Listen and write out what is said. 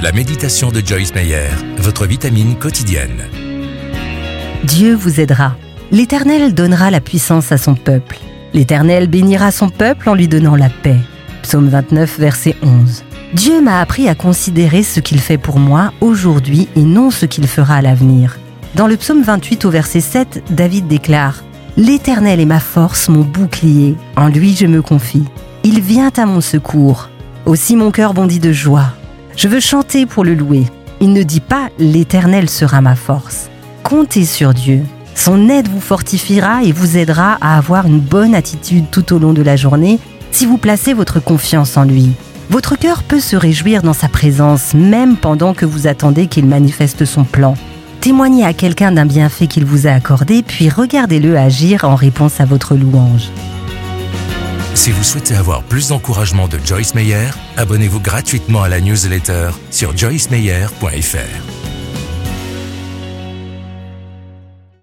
La méditation de Joyce Meyer, votre vitamine quotidienne. Dieu vous aidera. L'Éternel donnera la puissance à son peuple. L'Éternel bénira son peuple en lui donnant la paix. Psaume 29, verset 11. Dieu m'a appris à considérer ce qu'il fait pour moi aujourd'hui et non ce qu'il fera à l'avenir. Dans le psaume 28 au verset 7, David déclare « L'Éternel est ma force, mon bouclier. En lui je me confie. Il vient à mon secours. Aussi mon cœur bondit de joie. Je veux chanter pour le louer. Il ne dit pas « L'Éternel sera ma force ». Comptez sur Dieu. Son aide vous fortifiera et vous aidera à avoir une bonne attitude tout au long de la journée si vous placez votre confiance en lui. Votre cœur peut se réjouir dans sa présence, même pendant que vous attendez qu'il manifeste son plan. Témoignez à quelqu'un d'un bienfait qu'il vous a accordé, puis regardez-le agir en réponse à votre louange. Si vous souhaitez avoir plus d'encouragement de Joyce Meyer, abonnez-vous gratuitement à la newsletter sur joycemeyer.fr.